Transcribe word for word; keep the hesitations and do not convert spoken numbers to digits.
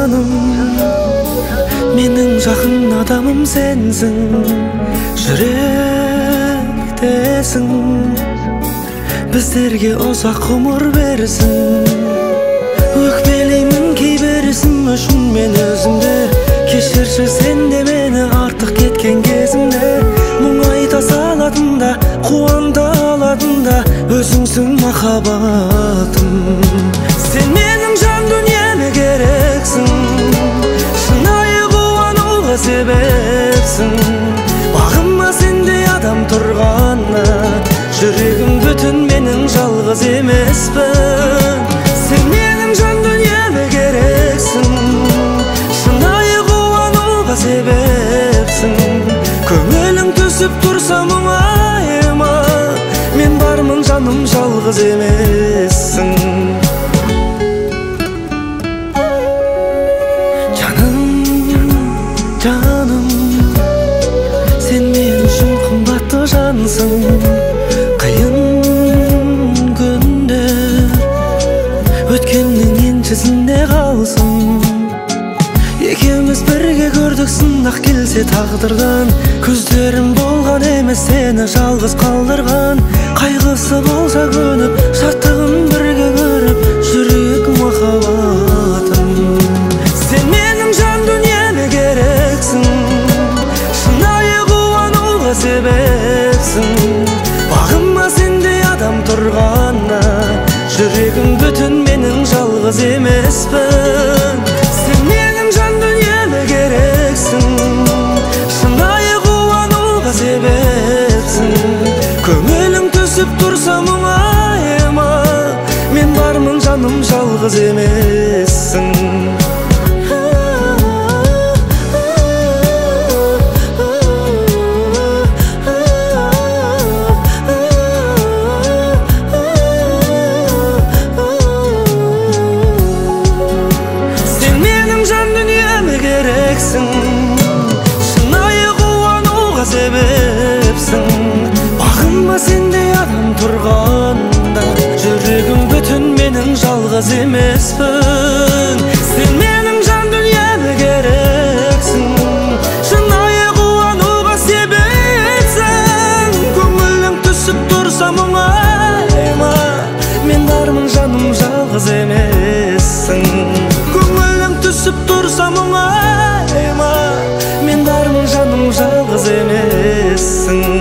жаным, менің жақын адамым сенсің, жүректесің, біздерге ұзақ ғұмыр берсін. Өкпелеймін кейбірісім үшін мен өзімді, кешірші сен де мені артық кеткен кезімде. Мұң айта салатында, қуанта алатында өзіңсің махаббатым. Сен менің жан дүниеме керексің, шынайы қуануға себепсің. Бағыма сендей адам тұрғанна, жүрегім бүтін, менің жалғыз емеспін. Сен менің жан дүниеме керексің, шынайы қуануға себепсің. Көңілің түсіп тұрса мұңайма, мен бармын жаным, жалғыз емессің. Жаным, жаным, сен мен үшін қымбатты жансың. Қиын күндер өткеннің еншісінде қалсын. Екеуміз бірге көрдік сынақ келсе тағдырдан, көздерім болған емес сені жалғыз қалдырған. Қайғысы болса көніп, шаттығын бірге көріп жүрек махаббатым. Сен менің жан дүниеме керексің, шынайы қуануға себепсің. Бағыма сендей адам тұрғанна, жүрегім бүтін, менің жалғыз емеспін. Сен менің жан дүниеме керексің, шынайы қуануға себепсің. Көңілің түсіп тұрса мұңайма, мен бармын жаным, жалғыз емессің. Шынайы қуануға себепсің. Бағыма сендей адам тұрғанда, жүрегім бүтін, менің жалғыз емеспін. Сен менің жан дүниеме керексің, шынайы қуануға себепсің. Көңілің түсіп тұрса мұңайма, мен бармын жаным, жалғыз емессің. Көңілің түсіп тұрса мұңайма, мен бармын жаным, жалғыз емессің.